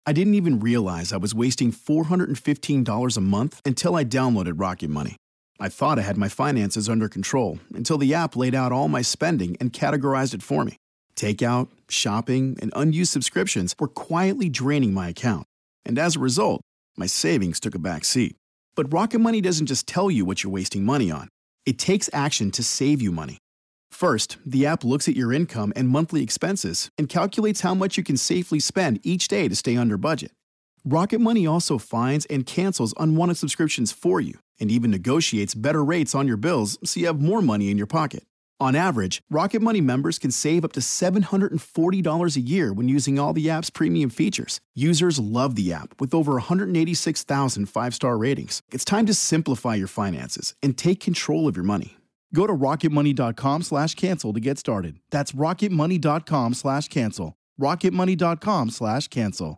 I didn't even realize I was wasting $415 a month until I downloaded Rocket Money. I thought I had my finances under control until the app laid out all my spending and categorized it for me. Takeout, shopping, and unused subscriptions were quietly draining my account. And as a result, my savings took a back seat. But Rocket Money doesn't just tell you what you're wasting money on. It takes action to save you money. First, the app looks at your income and monthly expenses and calculates how much you can safely spend each day to stay under budget. Rocket Money also finds and cancels unwanted subscriptions for you and even negotiates better rates on your bills so you have more money in your pocket. On average, Rocket Money members can save up to $740 a year when using all the app's premium features. Users love the app with over 186,000 five-star ratings. It's time to simplify your finances and take control of your money. Go to rocketmoney.com/cancel to get started. That's rocketmoney.com/cancel. rocketmoney.com/cancel.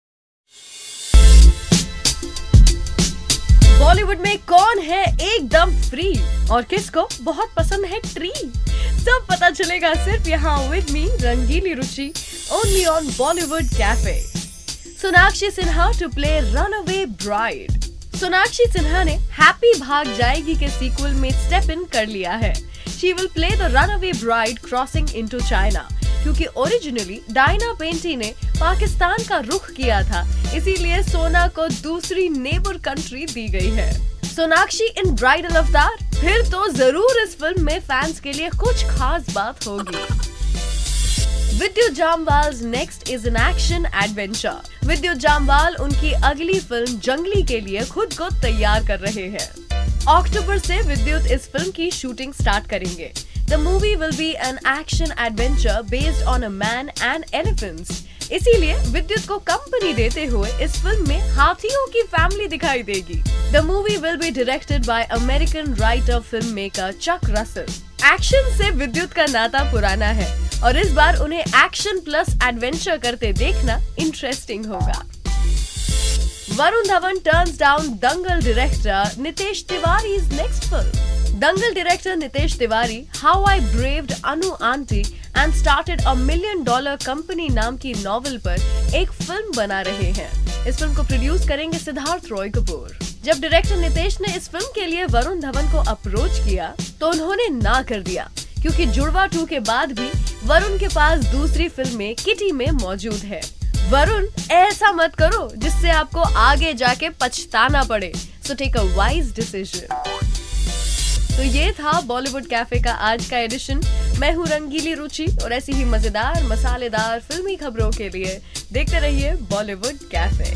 Bollywood में कौन है एकदम free और किसको बहुत पसंद है tree, सब पता चलेगा सिर्फ यहाँ with me Rangeeli Ruchi, only on Bollywood cafe. Sonakshi Sinha to play runaway bride. Sonakshi Sinha ने हैप्पी भाग जाएगी के सीक्वल में स्टेप इन कर लिया है। She will play the runaway bride crossing into China, क्योंकि ओरिजिनली डायना पेंटी ने पाकिस्तान का रुख किया था, इसीलिए सोना को दूसरी नेबर कंट्री दी गई है। सोनाक्षी इन ब्राइडल अवतार, फिर तो जरूर इस फिल्म में फैंस के लिए कुछ खास बात होगी। Vidyut Jamwal's next is an action adventure. Vidyut Jamwal उनकी अगली फिल्म जंगली के लिए खुद को तैयार कर रहे हैं। अक्टूबर से विद्युत इस फिल्म की शूटिंग स्टार्ट करेंगे। The movie will be an action adventure based on a man and elephants. इसीलिए विद्युत को कंपनी देते हुए इस फिल्म में हाथियों की फैमिली दिखाई देगी। The movie will be directed by American writer filmmaker Chuck Russell. Action से विद्युत का नाता पुराना है और इस बार उन्हें एक्शन प्लस एडवेंचर करते देखना इंटरेस्टिंग होगा। Varun Dhawan turns down Dangal director Nitesh Tiwari's next film. Dangal director Nitesh Tiwari how I braved Anu aunty and started a $1 million company नाम की नॉवेल पर एक फिल्म बना रहे हैं। इस फिल्म को प्रोड्यूस करेंगे सिद्धार्थ रॉय कपूर। जब डायरेक्टर नितेश ने इस फिल्म के लिए वरुण धवन को अप्रोच किया तो उन्होंने ना कर दिया, क्योंकि जुड़वा 2 के बाद भी वरुण के पास दूसरी फिल्में किटी में मौजूद है। वरुण, ऐसा मत करो जिससे आपको आगे जाके पछताना पड़े, so take a wise decision. तो ये था बॉलीवुड कैफे का आज का एडिशन। मैं हूँ रंगीली रुचि और ऐसी ही मजेदार मसालेदार फिल्मी खबरों के लिए देखते रहिए Bollywood cafe.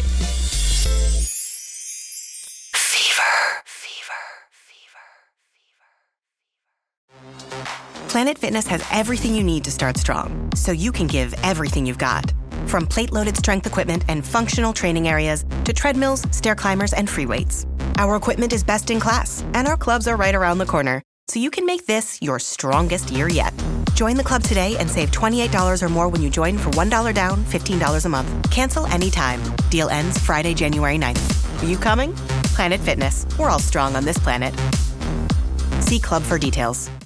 Planet Fitness has everything you need to start strong, so you can give everything you've got. From plate-loaded strength equipment and functional training areas to treadmills, stair climbers, and free weights. Our equipment is best in class, and our clubs are right around the corner, so you can make this your strongest year yet. Join the club today and save $28 or more when you join for $1 down, $15 a month. Cancel anytime. Deal ends Friday, January 9th. Are you coming? Planet Fitness. We're all strong on this planet. See club for details.